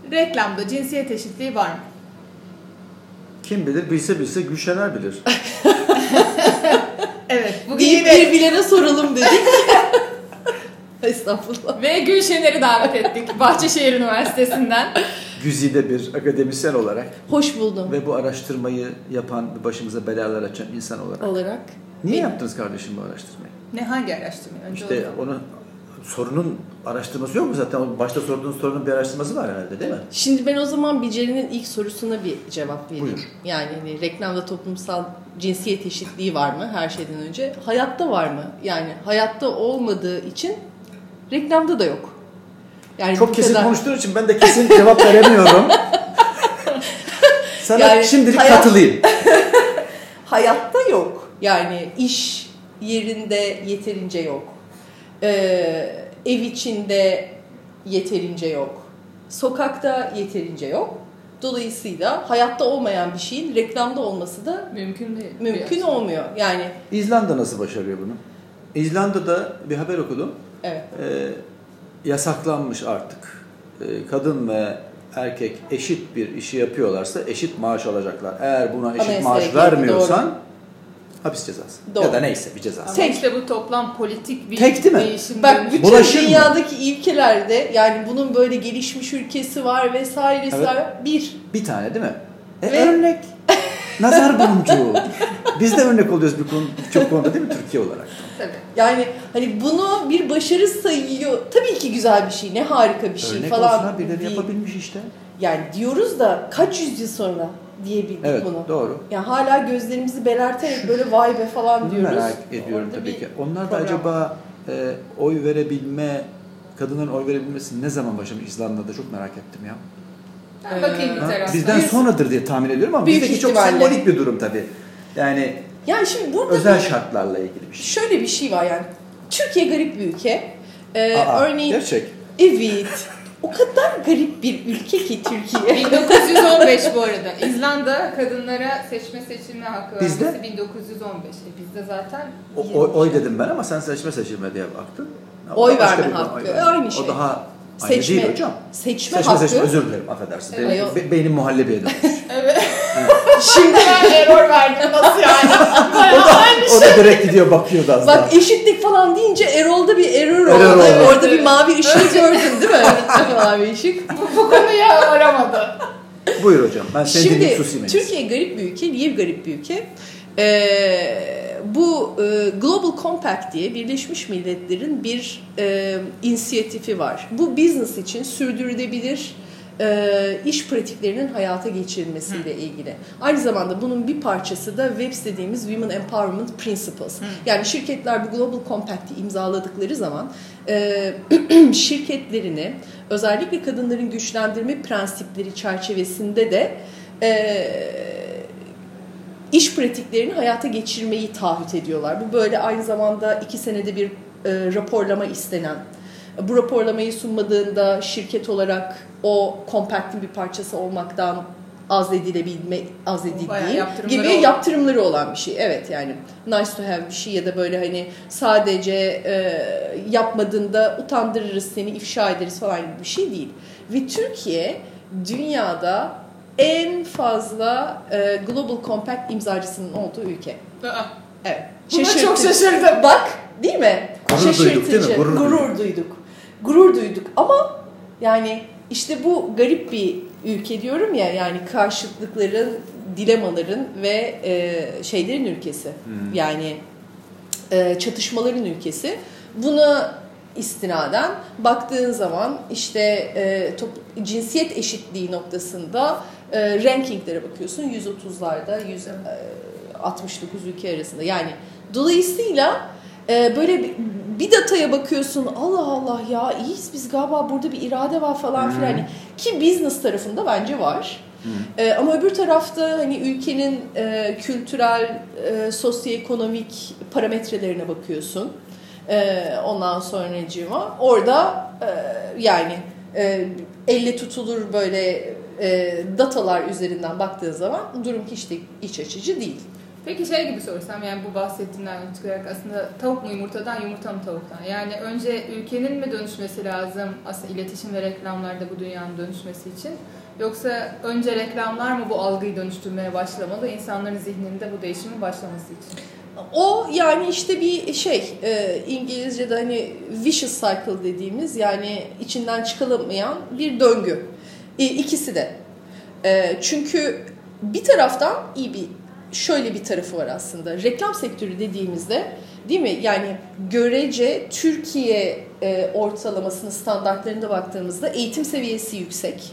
reklamda cinsiyet eşitliği var mı? Kim bilir, bilse Gülşener bilir. Evet. Bugün bir bilene soralım dedik. Estağfurullah. Ve Gülşener'i davet ettik Bahçeşehir Üniversitesi'nden. Güzide bir akademisyen olarak. Hoş buldum. Ve bu araştırmayı yapan, başımıza belalar açan insan olarak. Niye yaptınız kardeşim bu araştırmayı? Hangi araştırmayı? İşte onun sorunun araştırması yok mu zaten? Başta sorduğunuz sorunun bir araştırması var herhalde, değil mi? Şimdi ben o zaman Biceri'nin ilk sorusuna bir cevap vereyim. Buyur. Yani hani reklamda toplumsal cinsiyet eşitliği var mı her şeyden önce? Hayatta var mı? Yani hayatta olmadığı için reklamda da yok. Yani çok kesin konuştuğun için ben de kesin cevap veremiyorum. Sana yani şimdilik katılayım. Hayatta yok. Yani iş yerinde yeterince yok. Ev içinde yeterince yok. Sokakta yeterince yok. Dolayısıyla hayatta olmayan bir şeyin reklamda olması da mümkün değil. Mümkün olmuyor. Yani İzlanda nasıl başarıyor bunu? İzlanda'da bir haber okudum. Evet. Yasaklanmış artık. Kadın ve erkek eşit bir işi yapıyorlarsa eşit maaş alacaklar. Eğer buna eşit maaş vermiyorsan hapis cezası. Doğru. Ya da neyse bir cezası. Ama işte bu toplam politik bir değişim. Bak bütün dünyadaki ülkelerde yani bunun böyle gelişmiş ülkesi var vesairesi evet. var. Bir tane değil mi? Örnek. Nazar boncuğu. Biz de örnek oluyoruz birçok konuda değil mi Türkiye olarak? Tabii. Yani hani bunu bir başarı sayıyor. Tabii ki güzel bir şey. Ne harika bir şey örnek falan. Örnek olsun birileri yapabilmiş işte. Yani diyoruz da kaç yüzyıl sonra diyebildik evet, bunu. Doğru. Yani hala gözlerimizi belerterek böyle vay be falan diyoruz. Merak ediyorum orada tabii ki. Onlar da acaba oy verebilme, kadınların oy verebilmesi ne zaman başlamış İzlanda'da çok merak ettim ya. Bakayım bir taraftan. Bizden sonradır diye tahmin ediyorum ama bizdeki çok sembolik bir durum tabii. Yani şimdi burada özel şartlarla ilgili bir şey. Şöyle bir şey var yani. Türkiye garip bir ülke. Örneğin gerçek. Evet. O kadar garip bir ülke ki Türkiye. 1915 bu arada. İzlanda kadınlara seçilme hakkı vermesi bizde? 1915. Bizde zaten oy dedim ben ama sen seçme diye baktın. Oy verme hakkı. Aynı şey. O daha aynı değil hocam. Seçme hakkı. Özür dilerim, affedersin. Evet. Beynim muhallebiye dönmüş. Evet. Şimdi ben error verdim. Nasıl yani? o da direkt gidiyor bakıyor da az daha. Bak eşitlik falan deyince Erol'da bir error oldu. Orada bir mavi ışık gördün değil mi? Mavi ışık. Bu konuyu aramadı. Buyur hocam. Ben seni dinleyip susayım. Şimdi Türkiye garip bir ülke. Niye garip bir ülke? Bu Global Compact diye Birleşmiş Milletler'in bir inisiyatifi var. Bu business için sürdürülebilir iş pratiklerinin hayata geçirilmesiyle ilgili. Aynı zamanda bunun bir parçası da WEPS dediğimiz Women Empowerment Principles. Yani şirketler bu Global Compact'i imzaladıkları zaman şirketlerini özellikle kadınların güçlendirme prensipleri çerçevesinde de iş pratiklerini hayata geçirmeyi taahhüt ediyorlar. Bu böyle aynı zamanda 2 senede bir raporlama istenen. Bu raporlamayı sunmadığında şirket olarak o compact'in bir parçası olmaktan azledildiği gibi yaptırımları olan bir şey. Evet yani nice to have bir şey ya da böyle hani sadece yapmadığında utandırırız seni, ifşa ederiz falan gibi bir şey değil. Ve Türkiye dünyada en fazla Global Compact imzacısının olduğu ülke. Evet. Buna çok şaşırdım. Bak değil mi? Şaşırtıcı. Gurur duyduk ama yani işte bu garip bir ülke diyorum ya yani karşıtlıkların, dilemaların ve şeylerin ülkesi. Yani çatışmaların ülkesi. Buna istinaden baktığın zaman işte cinsiyet eşitliği noktasında rankinglere bakıyorsun 130'larda 169 ülke arasında yani dolayısıyla böyle bir dataya bakıyorsun Allah Allah ya iyiyiz biz galiba burada bir irade var falan filan ki business tarafında bence var. Ama öbür tarafta hani ülkenin kültürel, sosyoekonomik parametrelerine bakıyorsun. Ondan sonracığıma orada yani elle tutulur böyle datalar üzerinden baktığın zaman durum hiç de iç açıcı değil. Peki şey gibi sorsam, yani bu bahsettiğimden çıkarak aslında tavuk mu yumurtadan, yumurta mı tavuktan? Yani önce ülkenin mi dönüşmesi lazım aslında iletişim ve reklamlarda bu dünyanın dönüşmesi için? Yoksa önce reklamlar mı bu algıyı dönüştürmeye başlamalı, insanların zihninde bu değişimin başlaması için? O yani işte bir şey, İngilizce'de hani vicious cycle dediğimiz, yani içinden çıkılamayan bir döngü. İkisi de. Çünkü bir taraftan şöyle bir tarafı var aslında. Reklam sektörü dediğimizde, değil mi? Yani görece Türkiye ortalamasının standartlarında baktığımızda eğitim seviyesi yüksek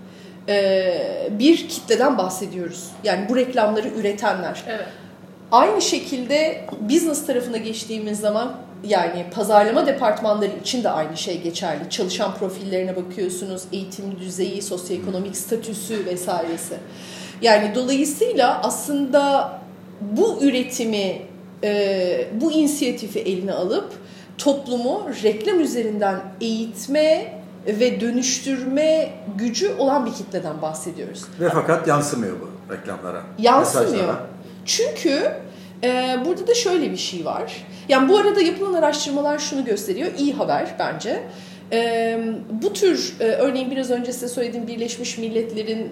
bir kitleden bahsediyoruz. Yani bu reklamları üretenler. Evet. Aynı şekilde business tarafına geçtiğimiz zaman, yani pazarlama departmanları için de aynı şey geçerli. Çalışan profillerine bakıyorsunuz, eğitim düzeyi, sosyoekonomik statüsü vesairesi. Yani dolayısıyla aslında bu üretimi, bu inisiyatifi eline alıp toplumu reklam üzerinden eğitme ve dönüştürme gücü olan bir kitleden bahsediyoruz. Ve fakat yansımıyor bu reklamlara. Yansımıyor. Mesajlara. Çünkü burada da şöyle bir şey var. Yani bu arada yapılan araştırmalar şunu gösteriyor. İyi haber bence. Bu tür örneğin biraz önce size söylediğim Birleşmiş Milletler'in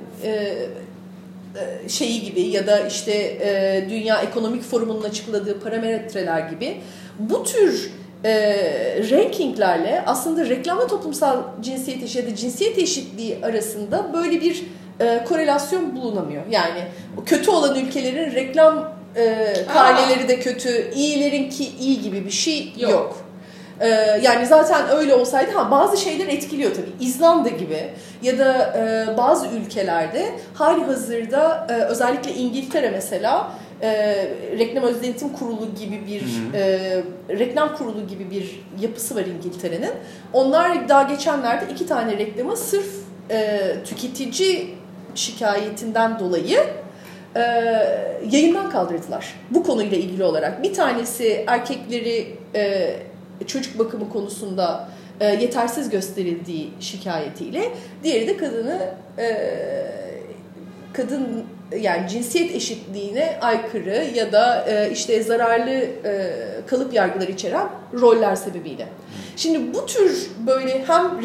şeyi gibi ya da işte Dünya Ekonomik Forumu'nun açıkladığı parametreler gibi bu tür rankinglerle aslında reklamla toplumsal cinsiyet eşitliği ya da cinsiyet eşitliği arasında böyle bir korelasyon bulunamıyor. Yani kötü olan ülkelerin reklam karneleri de kötü, iyilerinki iyi gibi bir şey yok. Yani zaten öyle olsaydı bazı şeyler etkiliyor tabii. İzlanda gibi ya da bazı ülkelerde halihazırda özellikle İngiltere mesela reklam denetim kurulu gibi bir reklam kurulu gibi bir yapısı var İngiltere'nin. Onlar daha geçenlerde 2 tane reklamı sırf tüketici şikayetinden dolayı yayından kaldırdılar. Bu konuyla ilgili olarak. Bir tanesi erkekleri çocuk bakımı konusunda yetersiz gösterildiği şikayetiyle, diğeri de kadın yani cinsiyet eşitliğine aykırı ya da işte zararlı kalıp yargıları içeren roller sebebiyle. Şimdi bu tür böyle hem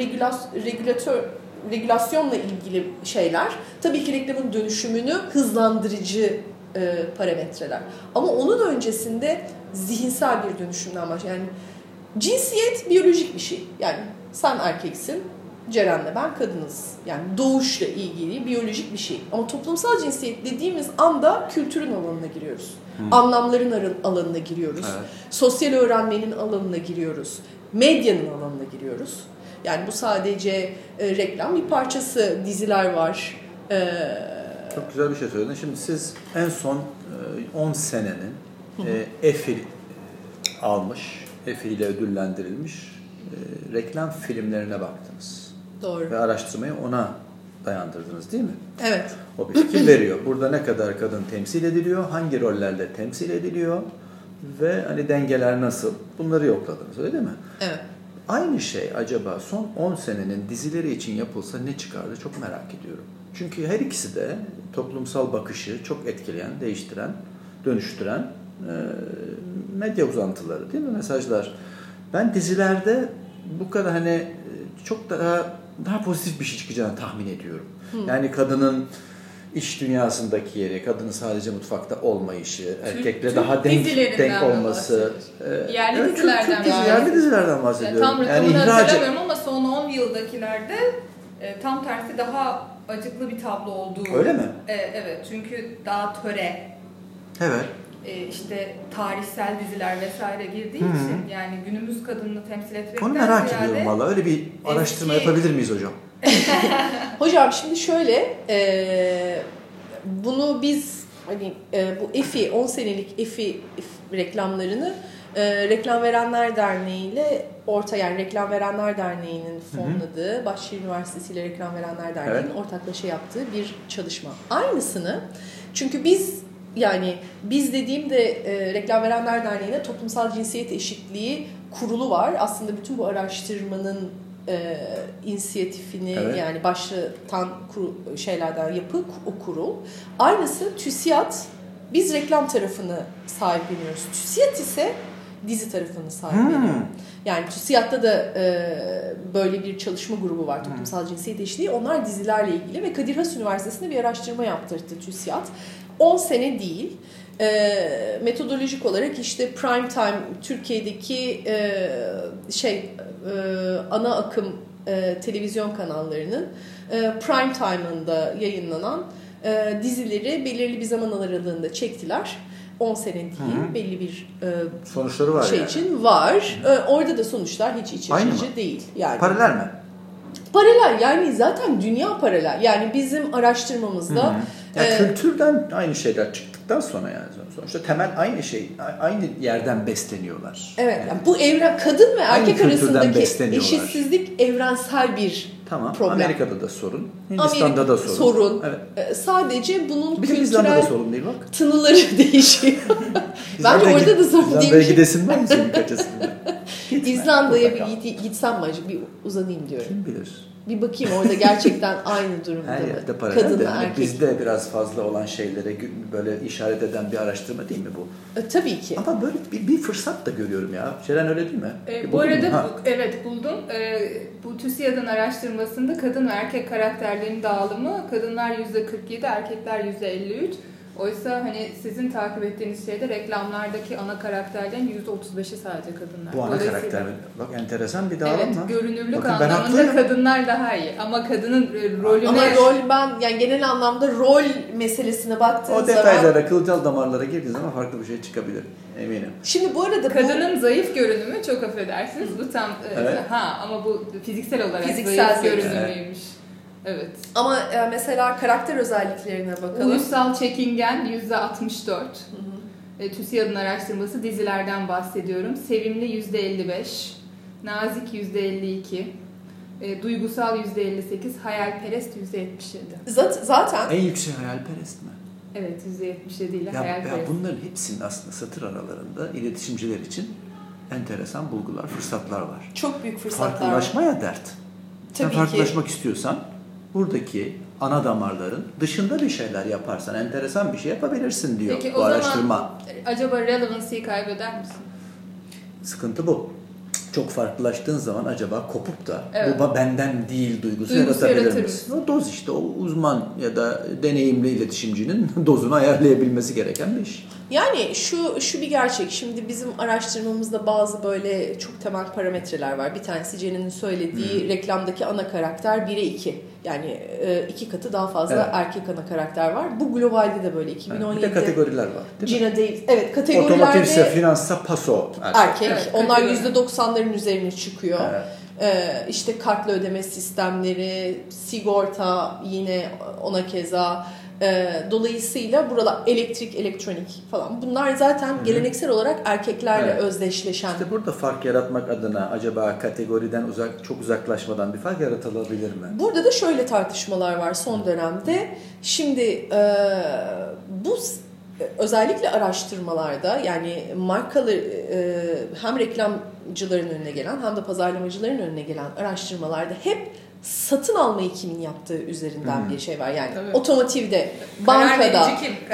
regülasyonla ilgili şeyler tabii ki reklamın dönüşümünü hızlandırıcı parametreler. Ama onun öncesinde zihinsel bir dönüşümden başlıyor. Yani cinsiyet biyolojik bir şey. Yani sen erkeksin, Ceren'le ben kadınız. Yani doğuşla ilgili biyolojik bir şey. Ama toplumsal cinsiyet dediğimiz anda kültürün alanına giriyoruz. Anlamların alanına giriyoruz. Evet. Sosyal öğrenmenin alanına giriyoruz. Medyanın alanına giriyoruz. Yani bu sadece reklam bir parçası, diziler var. Çok güzel bir şey söyledin. Şimdi siz en son 10 senenin EFI almış, EFI ile ödüllendirilmiş reklam filmlerine baktınız. Doğru. Ve araştırmayı ona dayandırdınız değil mi? Evet. O bir fikir veriyor. Burada ne kadar kadın temsil ediliyor, hangi rollerle temsil ediliyor ve hani dengeler nasıl? Bunları yokladınız, öyle değil mi? Evet. Aynı şey acaba son 10 senenin dizileri için yapılsa ne çıkardı çok merak ediyorum. Çünkü her ikisi de toplumsal bakışı çok etkileyen, değiştiren, dönüştüren medya uzantıları değil mi? Mesajlar. Ben dizilerde bu kadar hani çok daha pozitif bir şey çıkacağını tahmin ediyorum. Yani kadının iç dünyasındaki yeri, kadının sadece mutfakta olmayışı, erkekle daha denk olması. Yerli dizilerden yerli dizilerden bahsediyorum. Tam rakamını hatırlamıyorum ama son 10 yıldakilerde tam tersi daha acıklı bir tablo olduğu. Öyle mi? Evet, çünkü daha töre. Evet. İşte tarihsel diziler vesaire girdiği için yani günümüz kadınını temsil etmekten onu merak ediyorum valla. Öyle bir araştırma yapabilir miyiz hocam? Hocam şimdi şöyle bunu biz hani bu EFI 10 senelik EFI reklamlarını Reklam Verenler Derneği ile yani Reklam Verenler Derneği'nin fonladığı Bahçeşehir Üniversitesi ile Reklam Verenler Derneği'nin ortaklaşa yaptığı bir çalışma. Aynısını çünkü biz dediğimde Reklam Verenler Derneği'ne Toplumsal Cinsiyet Eşitliği Kurulu var. Aslında bütün bu araştırmanın inisiyatifini yani başlatan şeylerden o kurul. Aynısı TÜSİAD Biz reklam tarafını sahipleniyoruz. TÜSİAD ise dizi tarafını sahipleniyor. Yani TÜSİAD'da da böyle bir çalışma grubu var, toplumsal cinsiyet eşitliği. Onlar dizilerle ilgili ve Kadir Has Üniversitesi'nde bir araştırma yaptırdı TÜSİAD. 10 sene değil. Metodolojik olarak işte prime time Türkiye'deki ana akım televizyon kanallarının prime time'ında yayınlanan dizileri belirli bir zaman aralığında çektiler. 10 sene değil, belli bir sonuçları var şey yani. için var. Orada da sonuçlar hiç iç açıcı değil. Yani paralel mi? Paralel, yani zaten dünya paralel. Yani bizim araştırmamızda kültürden aynı şeyler çıktıktan sonra yani sonuçta temel aynı şey, aynı yerden besleniyorlar. Evet. Yani bu evren, kadın ve erkek arasındaki besleniyorlar. Eşitsizlik evrensel bir problem. Amerika'da da sorun, Hindistan'da da sorun. Evet. Sadece bunun bir kültürel İzlanda'da sorun değil bak. Tınıları değişiyor. Bence orada da sorun değil. İzlanda'ya gidesin var mı senin kaçasında? İzlanda'ya bir gitsem mi acaba? Bir uzanayım diyorum. Kim bilir? Bir bakayım orada gerçekten aynı durumda her mı? yerde paralel Kadın de ve erkek. Bizde biraz fazla olan şeylere böyle işaret eden bir araştırma değil mi bu? Tabii ki. Ama böyle bir fırsat da görüyorum ya. Şeren öyle değil mi? Bu arada evet buldum. Bu TÜSİAD'ın araştırmasında kadın ve erkek karakterlerin dağılımı kadınlar %47, erkekler %53. Oysa hani sizin takip ettiğiniz şeyde reklamlardaki ana karakterlerin %35'i sadece kadınlar. Bu ana karakter mi? Bak enteresan bir dağılım evet, var. görünürlük anlamında kadınlar daha iyi. Ama kadının rolüne... Ama yani genel anlamda rol meselesine baktığınız zaman... O detaylara, kılcal damarlara girdiği zaman farklı bir şey çıkabilir. Eminim. Şimdi bu arada kadının zayıf görünümü çok affedersiniz. Bu tam... Evet. Ama bu fiziksel olarak zayıf görünümüymüş. Evet. Ama mesela karakter özelliklerine bakalım. Uysal çekingen %64. TÜSİAD'ın araştırması dizilerden bahsediyorum. Sevimli %55. Nazik %52. Duygusal %58. Hayalperest %77. Zaten. En yüksek hayalperest mi? Evet %77 ile hayalperest. Ya bunların hepsinin aslında satır aralarında iletişimciler için enteresan bulgular, fırsatlar var. Çok büyük fırsatlar var. Farklılaşmaya dert. Tabii sen farklılaşmak istiyorsan buradaki ana damarların dışında bir şeyler yaparsan enteresan bir şey yapabilirsin diyor. Peki, bu araştırma. Peki o zaman acaba relevancy'yi kaybeder misin? Sıkıntı bu. Çok farklılaştığın zaman acaba kopup da evet. bu benden değil duygusu yaratabilir misin? O doz işte, o uzman ya da deneyimli iletişimcinin dozunu ayarlayabilmesi gereken bir iş. Yani şu bir gerçek. Şimdi bizim araştırmamızda bazı böyle çok temel parametreler var. Bir tanesi Cen'in söylediği reklamdaki ana karakter 1'e 2. Yani 2 katı daha fazla erkek ana karakter var. Bu globalde de böyle 2017'de. Bir de kategoriler var değil mi? Gina Davis. Evet, kategorilerde. Otomotivse, finanssa, paso. Erkek. Evet, onlar %90'ların üzerine çıkıyor. Evet. İşte kartla ödeme sistemleri, sigorta yine ona keza. Dolayısıyla buralar elektrik, elektronik falan. Bunlar zaten geleneksel olarak erkeklerle özdeşleşen. İşte burada fark yaratmak adına acaba kategoriden çok uzaklaşmadan bir fark yaratılabilir mi? Burada da şöyle tartışmalar var son dönemde. Şimdi bu özellikle araştırmalarda, yani markalar hem reklamcıların önüne gelen hem de pazarlamacıların önüne gelen araştırmalarda hep satın almayı kimin yaptığı üzerinden bir şey var. Yani otomotivde, bankada,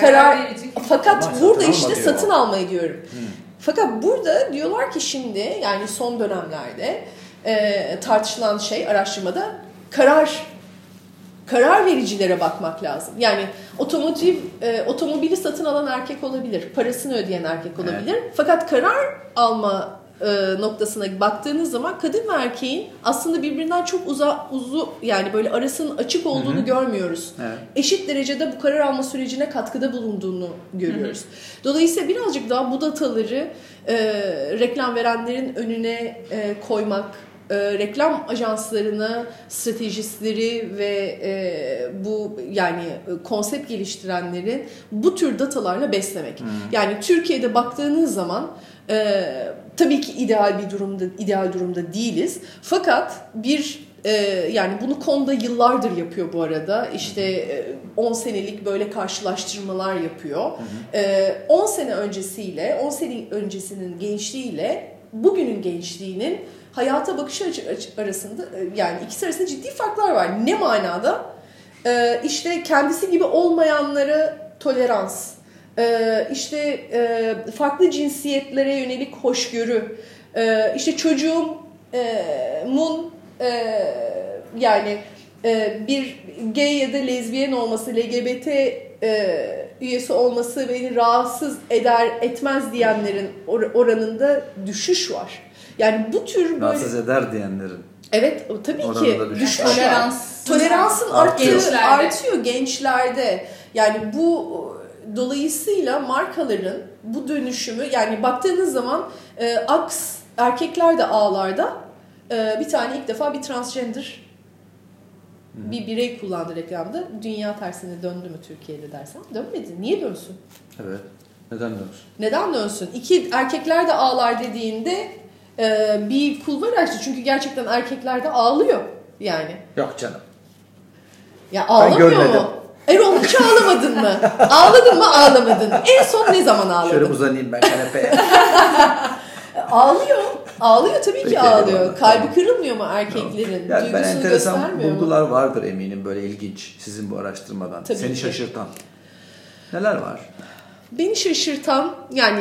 fakat ama burada işte satın almayı diyorum. Fakat burada diyorlar ki şimdi, yani son dönemlerde tartışılan şey araştırmada karar vericilere bakmak lazım. Yani otomobili satın alan erkek olabilir, parasını ödeyen erkek olabilir. Fakat karar alma noktasına baktığınız zaman kadın ve erkeğin aslında birbirinden çok yani böyle arasının açık olduğunu görmüyoruz. Evet. Eşit derecede bu karar alma sürecine katkıda bulunduğunu görüyoruz. Dolayısıyla birazcık daha bu dataları reklam verenlerin önüne koymak, reklam ajanslarına stratejistleri ve bu yani konsept geliştirenlerin bu tür datalarla beslemek. Yani Türkiye'de baktığınız zaman tabii ki ideal durumda değiliz. Fakat yani bunu konuda yıllardır yapıyor bu arada. İşte 10 senelik böyle karşılaştırmalar yapıyor. 10 sene öncesiyle, 10 sene öncesinin gençliğiyle bugünün gençliğinin hayata bakış arasında, yani ikisi arasında ciddi farklar var. Ne manada? İşte kendisi gibi olmayanlara tolerans, işte farklı cinsiyetlere yönelik hoşgörü, işte çocuğumun yani bir gay ya da lezbiyen olması, LGBT üyesi olması beni rahatsız etmez diyenlerin oranında düşüş var. Yani bu tür böyle... Rahatsız eder diyenlerin. Evet, tabii ki düşüş var. Toleransın artıyor gençlerde. Yani bu dolayısıyla markaların bu dönüşümü, yani baktığınız zaman Axe erkekler de ağlarda bir tane ilk defa bir transgender bir birey kullandı reklamda. Dünya tersine döndü mü Türkiye'de dersen? Dönmedi. Niye dönsün? Evet. Neden dönsün? Neden dönsün? İki erkekler de ağlar dediğinde bir kulvar açtı. Çünkü gerçekten erkekler de ağlıyor yani. Yok canım. Ya ağlamıyor mu? Erol hiç ağlamadın mı? Ağladın mı ağlamadın? En son ne zaman ağladın? Şöyle uzanayım ben kanepeye. Ağlıyor. Ağlıyor tabii ki ağlıyor. Kalbi kırılmıyor mu erkeklerin? Yani ben enteresan bulgular mu? vardır eminim böyle ilginç sizin bu araştırmadan. Tabii seni ki. Şaşırtan. Neler var? Beni şaşırtan yani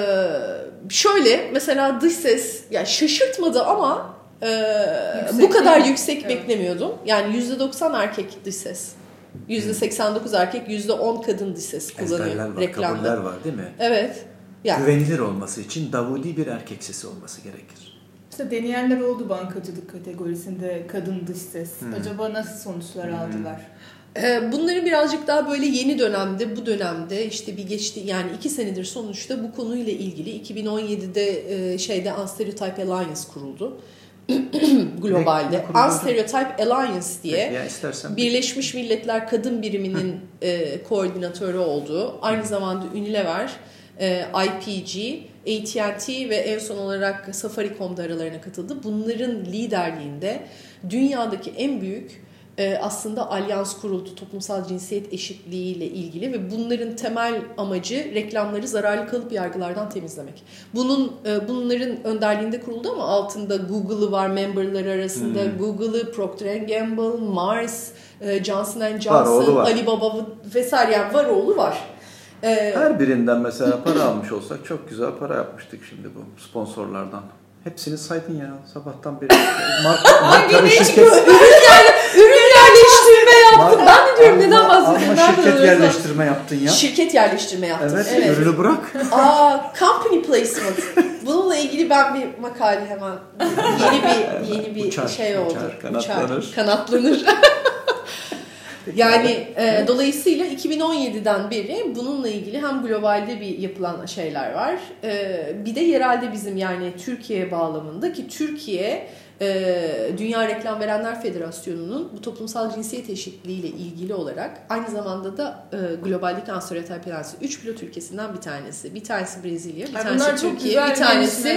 şöyle mesela dış ses yani şaşırtmadı ama bu kadar yüksek beklemiyordum. Yani %90 erkek dış ses. %89 erkek, %10 kadın dış ses kullanıyor reklamda. Kabuller var değil mi? Evet. Yani. Güvenilir olması için Davudi bir erkek sesi olması gerekir. İşte deneyenler oldu bankacılık kategorisinde kadın dış ses. Acaba nasıl sonuçlar aldılar? Bunları birazcık daha böyle yeni dönemde, bu dönemde işte bir geçti yani 2 senedir sonuçta bu konuyla ilgili 2017'de Unstereotype Alliance kuruldu. Globalde. Unstereotype Alliance diye Birleşmiş Milletler Kadın Biriminin koordinatörü olduğu, aynı zamanda Unilever, IPG, AT&T ve en son olarak Safaricom da aralarına katıldı. Bunların liderliğinde dünyadaki en büyük aslında alyans kuruldu toplumsal cinsiyet eşitliği ile ilgili ve bunların temel amacı reklamları zararlı kalıp yargılardan temizlemek. Bunların önderliğinde kuruldu ama altında Google'ı var memberları arasında. Google'ı, Procter & Gamble, Mars, Johnson & Johnson, Alibaba vesaire yani var oğlu var. Her birinden mesela para almış olsak çok güzel para yapmıştık şimdi bu sponsorlardan. Hepsini saydın ya sabahtan beri. Marka şirket. Ürün yerleştirme yaptım. Ben de diyorum neden bahsediyorum. Ama şirket yerleştirme yaptın ya. Şirket yerleştirme yaptım. Evet. Ürünü bırak. Company placement. Bununla ilgili ben bir makale hemen yeni bir uçar, şey oldu. Kanatlanır. Yani dolayısıyla 2017'den beri bununla ilgili hem globalde bir yapılan şeyler var. Bir de yerelde bizim yani Türkiye bağlamında ki Türkiye Dünya Reklam Verenler Federasyonu'nun bu toplumsal cinsiyet eşitliği ile ilgili olarak aynı zamanda da globaldeki Unstereotype Alliance 3 pilot ülkesinden bir tanesi. Bir tanesi Brezilya, bir tanesi Türkiye, bir tanesi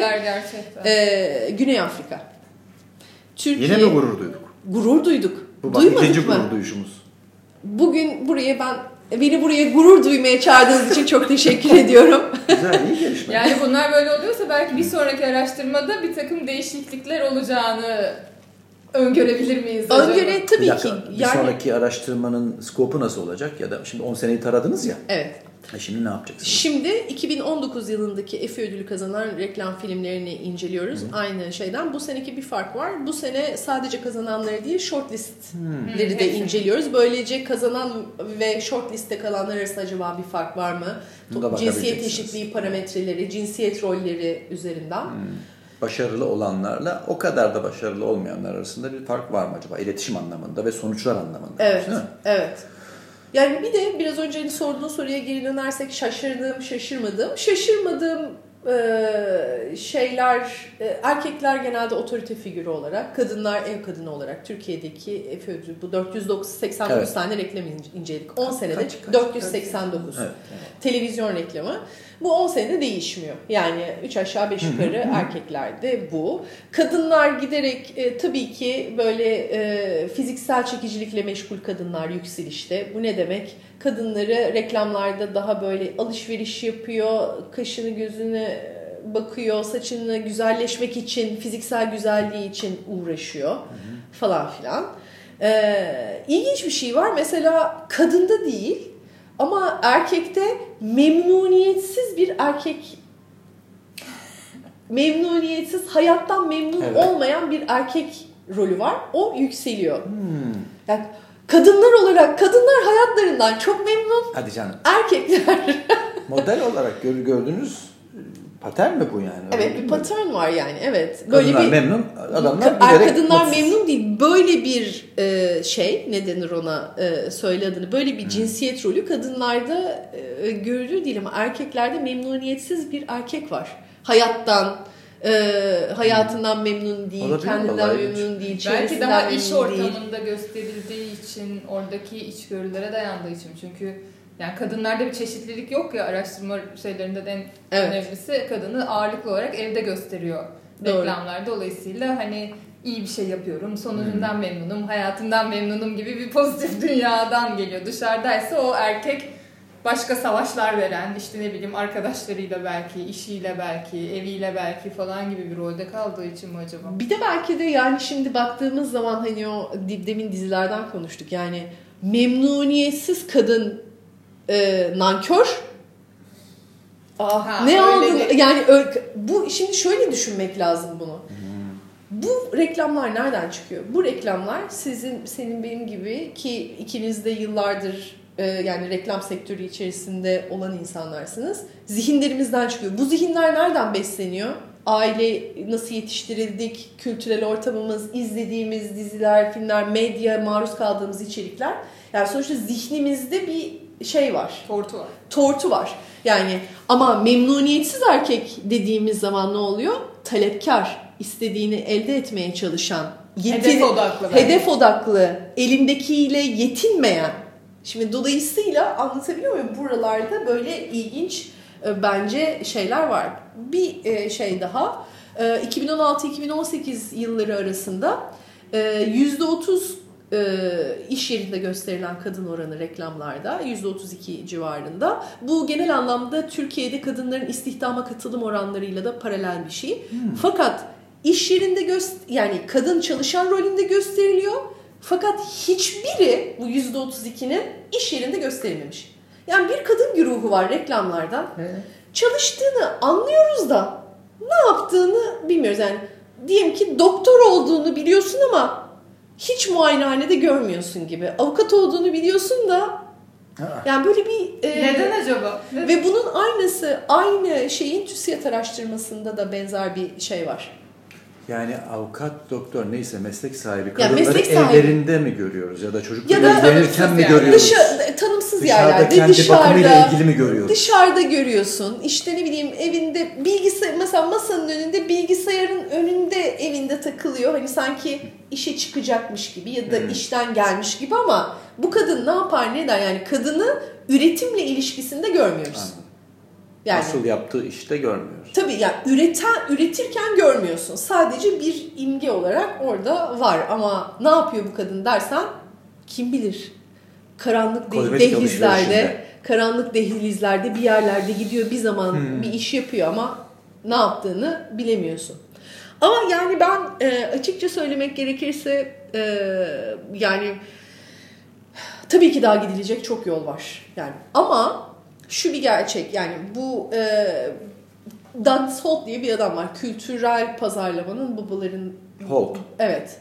Güney Afrika. Türkiye, yine mi gurur duyduk? Gurur duyduk. Bu ikinci gurur duyuşumuz. Bugün beni buraya gurur duymaya çağırdığınız için çok teşekkür ediyorum. Güzel, iyi gelişme. Yani bunlar böyle oluyorsa belki bir sonraki araştırmada bir takım değişiklikler olacağını öngörebilir miyiz acaba? Tabii ki. Bir sonraki araştırmanın skopu nasıl olacak? Ya da şimdi 10 seneyi taradınız ya. Evet. Şimdi ne yapacaksınız? Şimdi 2019 yılındaki Effe ödülü kazanan reklam filmlerini inceliyoruz. Aynı şeyden. Bu seneki bir fark var. Bu sene sadece kazananları değil shortlistleri de inceliyoruz. Böylece kazanan ve shortliste kalanlar arasında acaba bir fark var mı? Cinsiyet eşitliği parametreleri, cinsiyet rolleri üzerinden. Başarılı olanlarla o kadar da başarılı olmayanlar arasında bir fark var mı acaba? İletişim anlamında ve sonuçlar anlamında. Evet, evet. Yani bir de biraz önce sorduğun soruya geri dönersek şaşırmadığım şeyler, erkekler genelde otorite figürü olarak, kadınlar ev kadını olarak Türkiye'deki Effe ödülü bu 489 tane reklam inceledik. 10 senede 489 televizyon reklamı. Bu 10 senede değişmiyor. Yani 3 aşağı 5 yukarı erkeklerde bu. Kadınlar giderek tabii ki böyle fiziksel çekicilikle meşgul kadınlar yükselişte. Bu ne demek? Kadınları reklamlarda daha böyle alışveriş yapıyor, kaşını gözüne bakıyor, saçını güzelleşmek için, fiziksel güzelliği için uğraşıyor falan filan. İlginç bir şey var. Mesela kadında değil Ama erkekte memnuniyetsiz bir erkek, memnuniyetsiz, hayattan memnun olmayan bir erkek rolü var. O yükseliyor. Yani kadınlar olarak, kadınlar hayatlarından çok memnun. Hadi canım. Erkekler. Model olarak gördüğünüz patern mi bu yani? Evet, bir patern var yani. Evet. Böyle kadınlar memnun, adamlar giderek kadınlar mutsuz. memnun değil. Böyle bir ne denir ona, söyle adını. Böyle bir cinsiyet rolü kadınlarda görülür değil ama erkeklerde memnuniyetsiz bir erkek var. Hayattan, hayatından memnun değil, olabilir, kendinden memnun değil, belki daha iş ortamında gösterildiği için, oradaki içgörülere dayandığı için. Çünkü yani kadınlarda bir çeşitlilik yok ya, araştırma şeylerinde de en önemlisi kadını ağırlıklı olarak evde gösteriyor reklamlar. Dolayısıyla hani iyi bir şey yapıyorum, sonucundan memnunum, hayatımdan memnunum gibi bir pozitif dünyadan geliyor. Dışarıdaysa o erkek başka savaşlar veren, işte ne bileyim arkadaşlarıyla belki, işiyle belki, eviyle belki falan gibi bir rolde kaldığı için mi acaba? Bir de belki de yani şimdi baktığımız zaman hani o demin dizilerden konuştuk. Yani memnuniyetsiz kadın nankör. Ne aldın? Yani bu şimdi şöyle düşünmek lazım bunu. Bu reklamlar nereden çıkıyor? Bu reklamlar senin benim gibi ki ikiniz de yıllardır yani reklam sektörü içerisinde olan insanlarsınız. Zihinlerimizden çıkıyor. Bu zihinler nereden besleniyor? Aile nasıl yetiştirildik, kültürel ortamımız, izlediğimiz diziler, filmler, medya, maruz kaldığımız içerikler. Yani sonuçta zihnimizde bir şey var. Tortu var. Yani ama memnuniyetsiz erkek dediğimiz zaman ne oluyor? Talepkar, istediğini elde etmeye çalışan, hedef odaklı, elindekiyle yetinmeyen. Şimdi dolayısıyla anlatabiliyor muyum? Buralarda böyle ilginç bence şeyler var. Bir şey daha. 2016-2018 yılları arasında %30 iş yerinde gösterilen kadın oranı reklamlarda %32 civarında. Bu genel anlamda Türkiye'de kadınların istihdama katılım oranlarıyla da paralel bir şey. Fakat iş yerinde yani kadın çalışan rolünde gösteriliyor. Fakat hiçbiri bu %32'nin iş yerinde gösterilmemiş. Yani bir kadın güruhu var reklamlarda. Çalıştığını anlıyoruz da ne yaptığını bilmiyoruz. Yani diyelim ki doktor olduğunu biliyorsun ama hiç muayenehanede görmüyorsun gibi. Avukat olduğunu biliyorsun da yani böyle bir... Neden acaba? Ve bunun aynı şeyin TÜSİAD araştırmasında da benzer bir şey var. Yani avukat, doktor neyse meslek sahibi kadınları evlerinde mi görüyoruz ya da çocukları evlenirken mi görüyoruz? Tanımsız yerlerde, kendi bakımıyla ilgili mi görüyoruz? Dışarıda görüyorsun. İşte ne bileyim evinde mesela masanın önünde, bilgisayarın önünde evinde takılıyor. Hani sanki işe çıkacakmış gibi ya da işten gelmiş gibi ama bu kadın ne yapar ne eder? Yani kadını üretimle ilişkisinde görmüyoruz. Yani, asıl yaptığı işte görmüyoruz. Tabii yani üretirken görmüyorsun. Sadece bir imge olarak orada var. Ama ne yapıyor bu kadın dersen kim bilir. Karanlık dehlizlerde bir yerlerde gidiyor, bir zaman bir iş yapıyor ama ne yaptığını bilemiyorsun. Ama yani ben açıkça söylemek gerekirse yani tabii ki daha gidilecek çok yol var. Yani ama şu bir gerçek yani bu Douglas Holt diye bir adam var. Kültürel pazarlamanın babaların... Holt. Evet.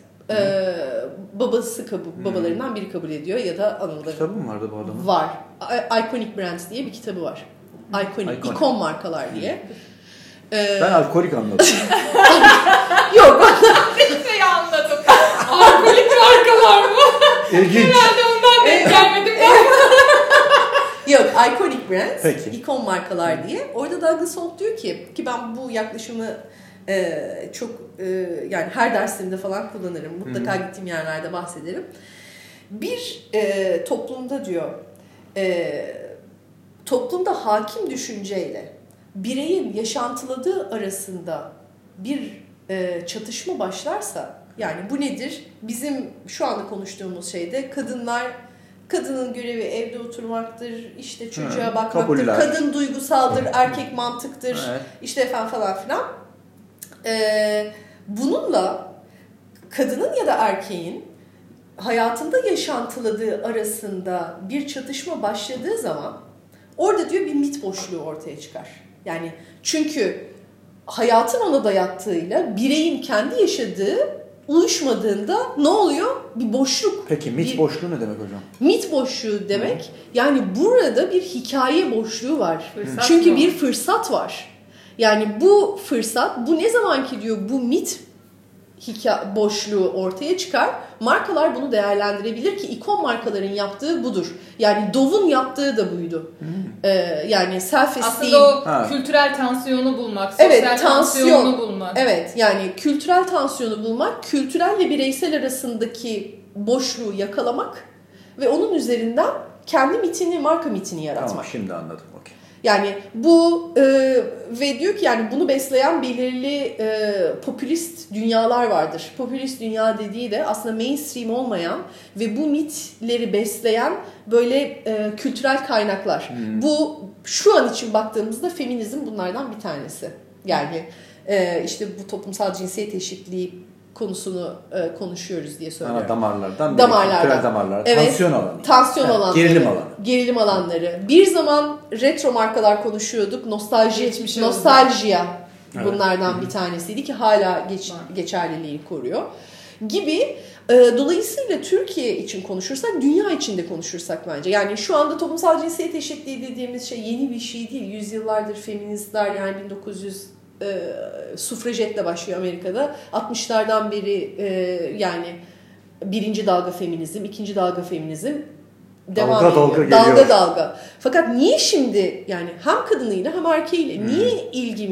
Babalarından biri kabul ediyor ya da anıları. Kitabı mı vardı bu adamın? Var. Iconic Brands diye bir kitabı var. İkon markalar diye. Ben alkolik anladım. Yok. Hiçbir şey anladım. Alkolik markalar mı? İlginç. Herhalde ondan denk gelmedim. Yok, Iconic Brands, Peki. ikon markalar diye. Orada Douglas Holt diyor ki ben bu yaklaşımı çok yani her derslerimde falan kullanırım. Mutlaka gittiğim yerlerde bahsederim. Bir toplumda diyor toplumda hakim düşünceyle bireyin yaşantıladığı arasında bir çatışma başlarsa yani bu nedir? Bizim şu anda konuştuğumuz şeyde kadının görevi evde oturmaktır, işte çocuğa bakmaktır, kabuller. Kadın duygusaldır, erkek mantıktır, işte falan filan. Bununla kadının ya da erkeğin hayatında yaşantıladığı arasında bir çatışma başladığı zaman orada diyor bir mit boşluğu ortaya çıkar. Yani çünkü hayatın ona dayattığıyla bireyin kendi yaşadığı uyuşmadığında ne oluyor? Bir boşluk. Peki mit boşluğu ne demek hocam? Mit boşluğu demek yani burada bir hikaye boşluğu var. Fırsat Çünkü mı? bir fırsat var. Yani bu fırsat, bu ne zaman ki diyor bu mit boşluğu ortaya çıkar. Markalar bunu değerlendirebilir ki ikon markaların yaptığı budur. Yani Dove'un yaptığı da buydu. Yani self-esteem. Aslında o kültürel tansiyonu bulmak, sosyal tansiyonu bulmak. Evet, yani kültürel tansiyonu bulmak, kültürelle bireysel arasındaki boşluğu yakalamak ve onun üzerinden kendi mitini, marka mitini yaratmak. Tamam, şimdi anladım. Okay. Yani bu ve diyor ki yani bunu besleyen belirli popülist dünyalar vardır. Popülist dünya dediği de aslında mainstream olmayan ve bu mitleri besleyen böyle kültürel kaynaklar. Bu şu an için baktığımızda feminizm bunlardan bir tanesi. Yani işte bu toplumsal cinsiyet eşitliği konusunu konuşuyoruz diye söylüyorum. Damarlardan. Damarlardan. Damarlar. Evet, Tansiyon alanı. Tansiyon alanları. Gerilim alanı. Gerilim alanları. Bir zaman retro markalar konuşuyorduk. Nostaljiya bunlardan bir tanesiydi ki hala geçerliliği koruyor. Gibi. Dolayısıyla Türkiye için konuşursak, dünya için de konuşursak bence. Yani şu anda toplumsal cinsiyet eşitliği dediğimiz şey yeni bir şey değil. Yüzyıllardır feministler yani 1900 sufrajetle başlıyor Amerika'da. 60'lardan beri yani birinci dalga feminizm, ikinci dalga feminizm devam ediyor. Dalga. Fakat niye şimdi yani hem kadınıyla hem erkeğiyle niye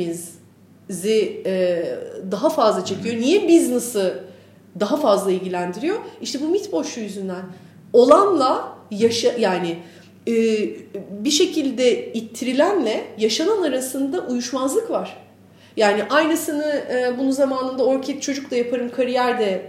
ilgimizi daha fazla çekiyor? Niye business'ı daha fazla ilgilendiriyor? İşte bu mit boşluğu yüzünden. Olanla yani bir şekilde ittirilenle yaşanan arasında uyuşmazlık var. Yani aynısını bunu zamanında Orkid Çocuk'la yaparım kariyerde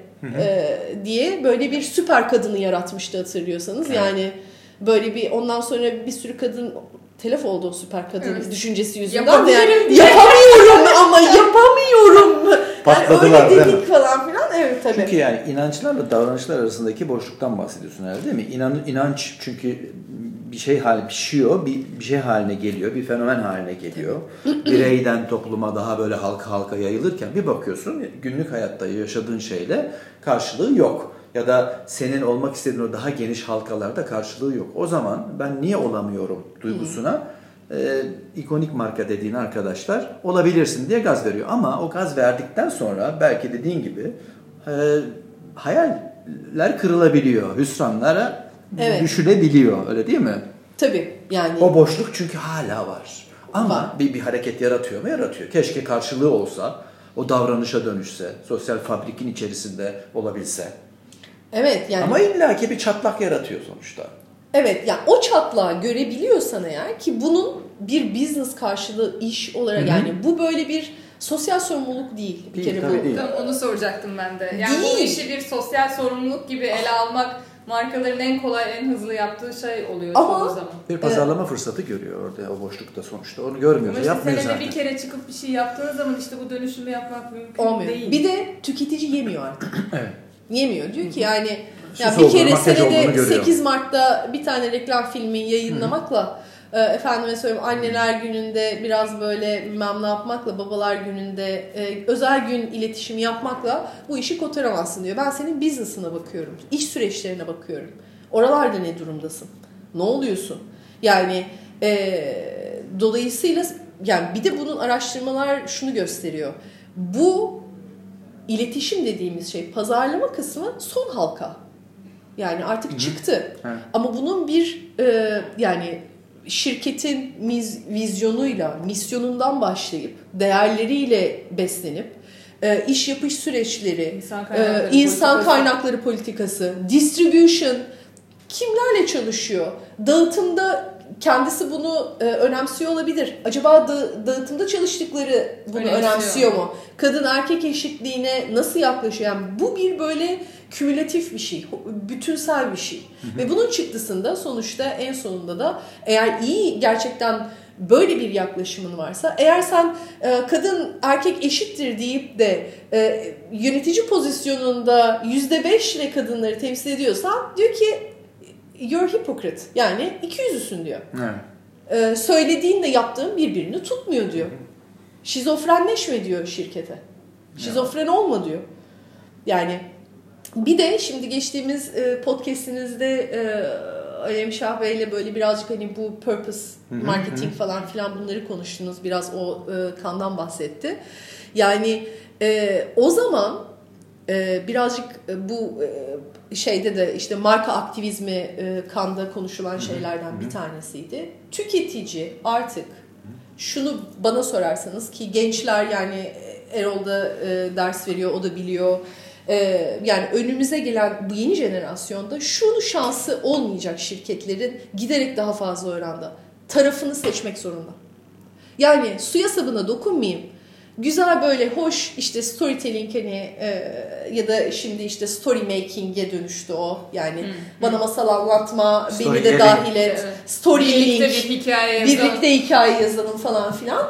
diye böyle bir süper kadını yaratmıştı hatırlıyorsanız. Evet. Yani böyle bir ondan sonra bir sürü kadın telef oldu o süper kadın düşüncesi yüzünden. Yapamıyorum ama yapamıyorum. Patladılar yani öyle dedik falan filan. Evet tabii. Çünkü yani inançlarla davranışlar arasındaki boşluktan bahsediyorsun herhalde değil mi? İnanç çünkü bir şey haline pişiyor, bir şey haline geliyor, bir fenomen haline geliyor. Bireyden topluma daha böyle halka yayılırken bir bakıyorsun günlük hayatta yaşadığın şeyle karşılığı yok. Ya da senin olmak istediğin o daha geniş halkalarda karşılığı yok. O zaman ben niye olamıyorum duygusuna ikonik marka dediğin arkadaşlar olabilirsin diye gaz veriyor. Ama o gaz verdikten sonra belki dediğin gibi hayaller kırılabiliyor, hüsranlara düşülebiliyor, öyle değil mi? Tabii yani. O boşluk çünkü hala var. Ama bir hareket yaratıyor mu? Yaratıyor. Keşke karşılığı olsa, o davranışa dönüşse, sosyal fabrikin içerisinde olabilse. Evet yani. Ama illaki bir çatlak yaratıyor sonuçta. Evet yani o çatlağı görebiliyorsan eğer ki bunun bir business karşılığı iş olarak yani bu böyle bir sosyal sorumluluk değil. Bir kere bu. Değil. Onu soracaktım ben de. Yani değil. Bu işi bir sosyal sorumluluk gibi ele almak markaların en kolay, en hızlı yaptığı şey oluyor çoğu zaman. Bir pazarlama fırsatı görüyor orada o boşlukta sonuçta. Onu görmüyoruz, işte yapmıyor zaten. Senede bir kere çıkıp bir şey yaptığınız zaman işte bu dönüşümü yapmak mümkün değil. Bir de tüketici yemiyor artık. Evet. Yemiyor. Diyor ki yani ya bir kere senede 8 Mart'ta bir tane reklam filmi yayınlamakla efendime söyleyeyim anneler gününde biraz böyle bilmem ne yapmakla babalar gününde özel gün iletişimi yapmakla bu işi kotaramazsın diyor. Ben senin business'ına bakıyorum. İş süreçlerine bakıyorum. Oralarda ne durumdasın? Ne oluyorsun? Yani dolayısıyla yani bir de bunun araştırmalar şunu gösteriyor. Bu İletişim dediğimiz şey pazarlama kısmı son halka. Yani artık çıktı. Evet. Ama bunun bir yani şirketin vizyonuyla, misyonundan başlayıp değerleriyle beslenip iş yapış süreçleri, insan kaynakları politikası, distribution kimlerle çalışıyor? Dağıtımda kendisi bunu önemsiyor olabilir. Acaba dağıtımda çalıştıkları bunu önemsiyor mu? Kadın erkek eşitliğine nasıl yaklaşıyor? Yani bu bir böyle kümülatif bir şey, bütünsel bir şey. Ve bunun çıktısında sonuçta en sonunda da eğer iyi gerçekten böyle bir yaklaşımın varsa, eğer sen kadın erkek eşittir deyip de yönetici pozisyonunda %5 ile kadınları temsil ediyorsan, diyor ki you're hypocrite, yani ikiyüzlüsün diyor. Söylediğinle yaptığın birbirini tutmuyor diyor. Şizofrenleşme diyor şirkete. Şizofren olma diyor. Yani bir de şimdi geçtiğimiz podcast'inizde Alem Şah Bey'le böyle birazcık hani bu purpose marketing falan filan bunları konuştunuz. Biraz o kandan bahsetti. Yani o zaman birazcık bu şeyde de işte marka aktivizmi kanda konuşulan şeylerden bir tanesiydi. Tüketici artık şunu bana sorarsanız, ki gençler, yani Erol da ders veriyor, o da biliyor. Yani önümüze gelen bu yeni jenerasyonda şunu şansı olmayacak şirketlerin giderek daha fazla oranda tarafını seçmek zorunda. Yani suya sabuna dokunmayayım. Güzel böyle hoş işte storytelling hani ya da şimdi işte story making'e dönüştü o. Yani bana masal anlatma, beni de dahil et, storytelling, birlikte hikaye yazalım falan filan.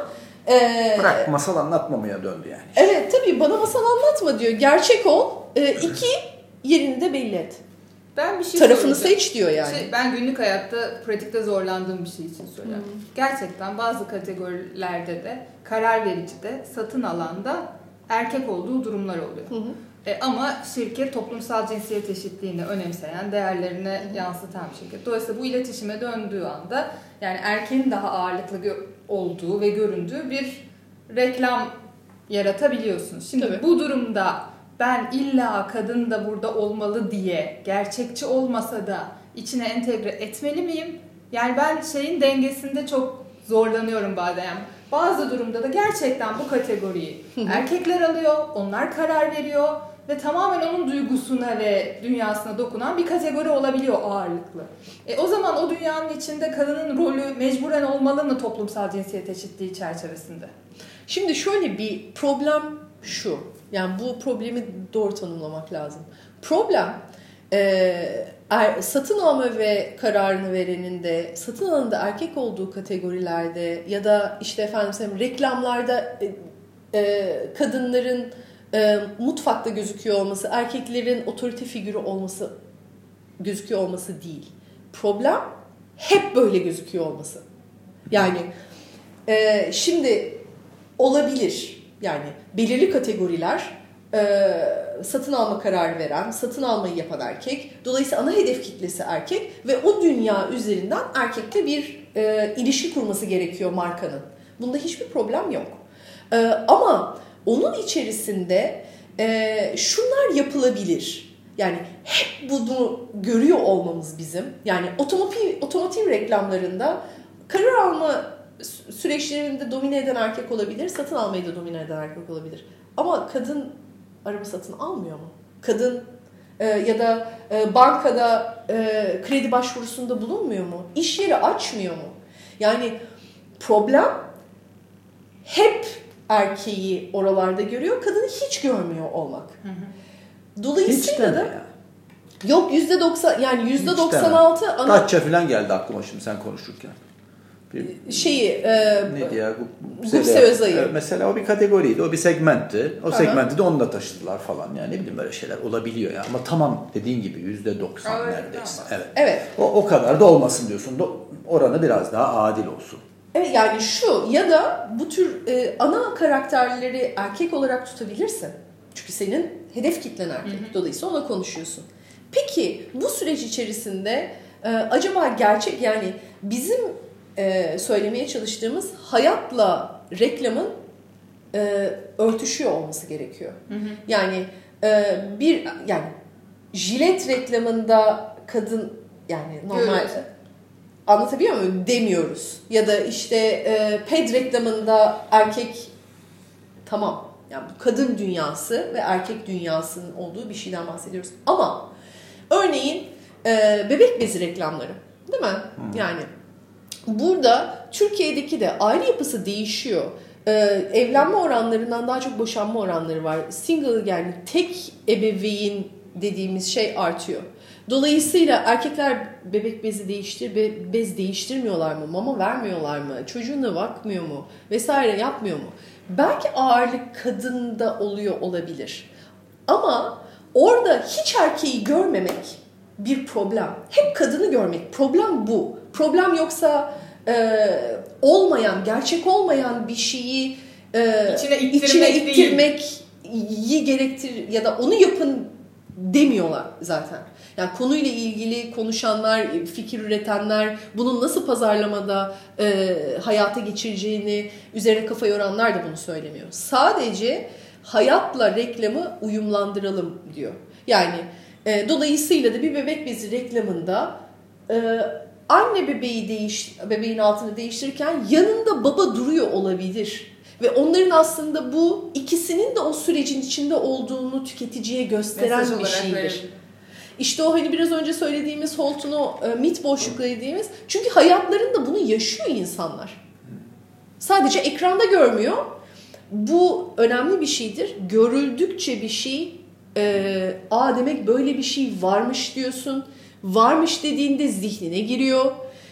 Bırak masal anlatmamaya döndü yani. Evet tabii, bana masal anlatma diyor. Gerçek ol. 2 yerini de belli et. Ben bir şey tarafını seç diyor yani. Ben günlük hayatta pratikte zorlandığım bir şey için söylüyorum. Gerçekten bazı kategorilerde de karar vericide, satın alanda erkek olduğu durumlar oluyor. Ama şirket toplumsal cinsiyet eşitliğini önemseyen, değerlerine yansıtan bir şirket. Dolayısıyla bu iletişime döndüğü anda yani erkeğin daha ağırlıklı olduğu ve göründüğü bir reklam yaratabiliyorsunuz. Şimdi tabii, bu durumda ben illa kadın da burada olmalı diye gerçekçi olmasa da içine entegre etmeli miyim? Yani ben şeyin dengesinde çok zorlanıyorum bazen. Bazı durumda da gerçekten bu kategoriyi erkekler alıyor, onlar karar veriyor ve tamamen onun duygusuna ve dünyasına dokunan bir kategori olabiliyor ağırlıklı. O zaman o dünyanın içinde kadının rolü mecburen olmalı mı toplumsal cinsiyet eşitliği çerçevesinde? Şimdi şöyle bir problem şu. Yani bu problemi doğru tanımlamak lazım. Problem satın alma ve kararını verenin de satın alanında erkek olduğu kategorilerde ya da işte efendim reklamlarda kadınların mutfakta gözüküyor olması, erkeklerin otorite figürü olması gözüküyor olması değil. Problem hep böyle gözüküyor olması. Yani şimdi olabilir. Yani belirli kategoriler satın alma kararı veren, satın almayı yapan erkek. Dolayısıyla ana hedef kitlesi erkek ve o dünya üzerinden erkekle bir ilişki kurması gerekiyor markanın. Bunda hiçbir problem yok. Ama onun içerisinde şunlar yapılabilir. Yani hep bunu görüyor olmamız bizim. Yani otomotiv reklamlarında karar alma süreçlerinde domine eden erkek olabilir, satın almayı da domine eden erkek olabilir. Ama kadın araba satın almıyor mu? Kadın ya da bankada kredi başvurusunda bulunmuyor mu? İş yeri açmıyor mu? Yani problem hep erkeği oralarda görüyor, kadını hiç görmüyor olmak. Dolayısıyla da yok %90, yani %96 Datça falan geldi aklıma şimdi sen konuşurken. Neydi ya? Gupse Özay'ı. Mesela o bir kategoriydi, o bir segmentti. O segmenti de onunla taşıdılar falan. Yani ne bileyim böyle şeyler olabiliyor ya. Ama tamam dediğin gibi %90 neredeyse. Evet. O kadar da olmasın diyorsun. Oranı biraz daha adil olsun. Evet, yani şu ya da bu tür ana karakterleri erkek olarak tutabilirsin. Çünkü senin hedef kitlen erkek. Dolayısıyla ona konuşuyorsun. Peki bu süreç içerisinde acaba gerçek, yani bizim söylemeye çalıştığımız hayatla reklamın örtüşüyor olması gerekiyor. Yani yani jilet reklamında kadın, yani normal anlatabiliyor muyum? Demiyoruz. Ya da işte ped reklamında erkek, tamam. Yani bu kadın dünyası ve erkek dünyasının olduğu bir şeyden bahsediyoruz. Ama örneğin bebek bezi reklamları, değil mi? Yani burada Türkiye'deki de aile yapısı değişiyor. Evlenme oranlarından daha çok boşanma oranları var. Single, yani tek ebeveyn dediğimiz şey artıyor. Dolayısıyla erkekler bebek bezi bez değiştirmiyorlar mı? Mama vermiyorlar mı? Çocuğuna bakmıyor mu? Vesaire yapmıyor mu? Belki ağırlık kadında oluyor olabilir. Ama orada hiç erkeği görmemek bir problem. Hep kadını görmek. Problem bu. Problem yoksa gerçek olmayan bir şeyi içine ittirmeyi gerektirir ya da onu yapın demiyorlar zaten. Yani konuyla ilgili konuşanlar, fikir üretenler, bunun nasıl pazarlamada hayata geçireceğini üzerine kafa yoranlar da bunu söylemiyor. Sadece hayatla reklamı uyumlandıralım diyor. Yani dolayısıyla da bir bebek bezi reklamında anne bebeğin altını değiştirirken yanında baba duruyor olabilir. Ve onların aslında bu ikisinin de o sürecin içinde olduğunu tüketiciye gösteren bir şeydir. İşte o hani biraz önce söylediğimiz Holt'un o mit boşlukları dediğimiz. Çünkü hayatlarında bunu yaşıyor insanlar. Sadece ekranda görmüyor. Bu önemli bir şeydir. Görüldükçe bir şey, demek böyle bir şey varmış diyorsun. Varmış dediğinde zihnine giriyor.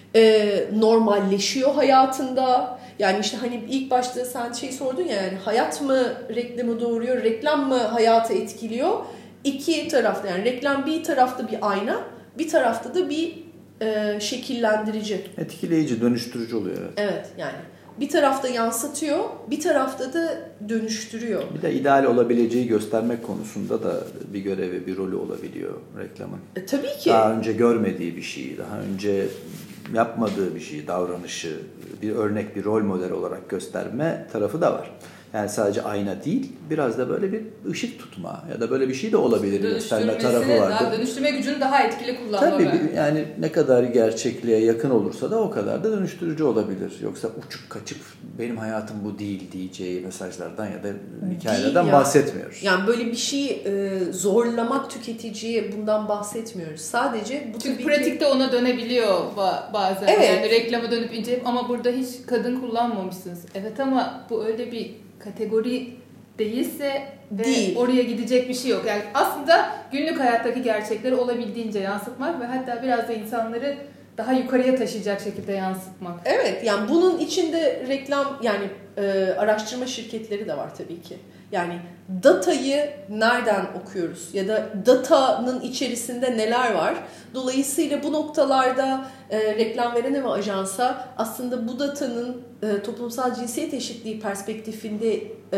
Normalleşiyor hayatında. Yani işte hani ilk başta sen sordun ya, yani hayat mı reklamı doğuruyor, reklam mı hayatı etkiliyor? İki tarafta, yani reklam bir tarafta bir ayna, bir tarafta da bir şekillendirici. Etkileyici, dönüştürücü oluyor. Evet yani bir tarafta yansıtıyor, bir tarafta da dönüştürüyor. Bir de ideal olabileceği göstermek konusunda da bir görevi, bir rolü olabiliyor reklamın. Tabii ki. Daha önce görmediği bir şeyi, daha önce yapmadığı bir şeyi, davranışı bir örnek, bir rol model olarak gösterme tarafı da var. Yani sadece ayna değil, biraz da böyle bir ışık tutma ya da böyle bir şey de olabilir gösterme tarafı vardır. Dönüştürme gücünü daha etkili kullanma. Tabii yani ne kadar gerçekliğe yakın olursa da o kadar da dönüştürücü olabilir. Yoksa uçup kaçıp benim hayatım bu değil diyeceği mesajlardan ya da hikayelerden bahsetmiyoruz. Yani böyle bir şeyi zorlamak tüketiciye, bundan bahsetmiyoruz. Sadece bu çünkü pratikte ona dönebiliyor bazen. Evet. Yani reklama dönüp inceleyip ama burada hiç kadın kullanmamışsınız. Evet ama bu öyle bir kategori değilse ve oraya gidecek bir şey yok. Yani aslında günlük hayattaki gerçekleri olabildiğince yansıtmak ve hatta biraz da insanları daha yukarıya taşıyacak şekilde yansıtmak. Evet, yani bunun içinde reklam, yani araştırma şirketleri de var tabii ki. Yani datayı nereden okuyoruz ya da datanın içerisinde neler var? Dolayısıyla bu noktalarda reklam verene ve ajansa aslında bu datanın toplumsal cinsiyet eşitliği perspektifinde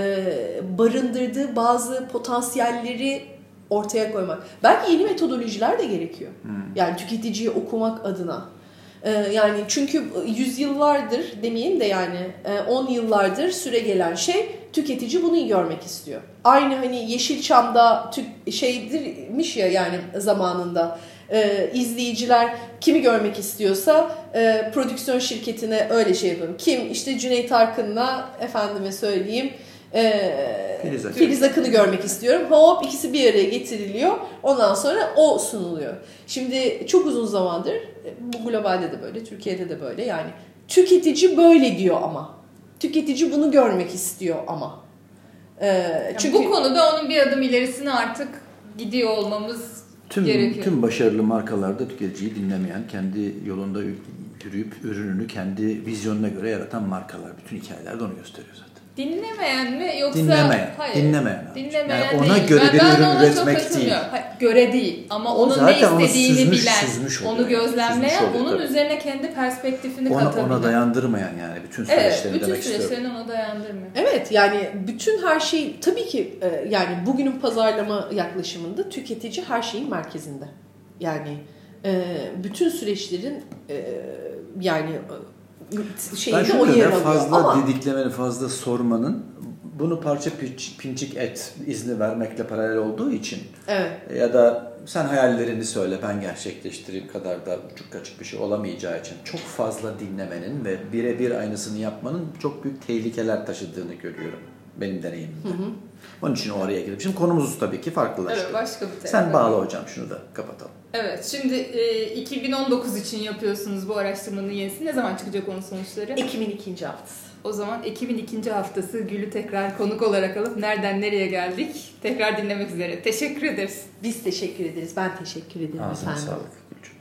barındırdığı bazı potansiyelleri ortaya koymak. Belki yeni metodolojiler de gerekiyor. Yani tüketiciyi okumak adına. Yani çünkü yüzyıllardır demeyeyim de yani 10 yıllardır süre gelen şey, tüketici bunu görmek istiyor. Aynı hani Yeşilçam'da şeydirmiş ya, yani zamanında izleyiciler kimi görmek istiyorsa prodüksiyon şirketine öyle şey yapalım. Kim işte Cüneyt Arkın'la efendime söyleyeyim Filiz Akın'ı görmek istiyorum. Hop, ikisi bir araya getiriliyor. Ondan sonra o sunuluyor. Şimdi çok uzun zamandır bu globalde de böyle, Türkiye'de de böyle, yani tüketici böyle diyor ama. Tüketici bunu görmek istiyor ama. Çünkü bu konuda onun bir adım ilerisine artık gidiyor olmamız gerekiyor. Tüm başarılı markalarda tüketiciyi dinlemeyen, kendi yolunda yürüyüp ürününü kendi vizyonuna göre yaratan markalar. Bütün hikayelerde onu gösteriyor zaten. Dinlemeyen mi yoksa? Dinlemeyen. Hayır. Dinlemeyen yani ona değil. göre bir ürün üretmek değil. Göre değil ama onun ne istediğini bilen, onu gözlemleyen, onun üzerine kendi perspektifini katabilen. Ona dayandırmayan, yani bütün süreçlerini demek istiyorum. Bütün süreçlerini ona dayandırmıyor. Evet, yani bütün her şey tabii ki, yani bugünün pazarlama yaklaşımında tüketici her şeyin merkezinde. Yani bütün süreçlerin yani şeyinde o yer alıyor. Fazla didiklemenin, fazla sormanın, bunu parça pinçik et izni vermekle paralel olduğu için, evet. Ya da sen hayallerini söyle ben gerçekleştireyim kadar da uçuk kaçık bir şey olamayacağı için çok fazla dinlemenin ve birebir aynısını yapmanın çok büyük tehlikeler taşıdığını görüyorum benim deneyimimde. Onun için oraya girdim. Şimdi konumuz tabii ki farklılaştı. Evet, başka bir tema. Sen bağla hocam, şunu da kapatalım. Evet, şimdi 2019 için yapıyorsunuz bu araştırmanın yenisi. Ne zaman çıkacak onun sonuçları? Ekim'in 2. haftası. O zaman Ekim'in 2. haftası Gül'ü tekrar konuk olarak alıp nereden nereye geldik tekrar dinlemek üzere. Teşekkür ederiz. Biz teşekkür ederiz. Ben teşekkür ederim Ağzına efendim. sağlık Gülcüm.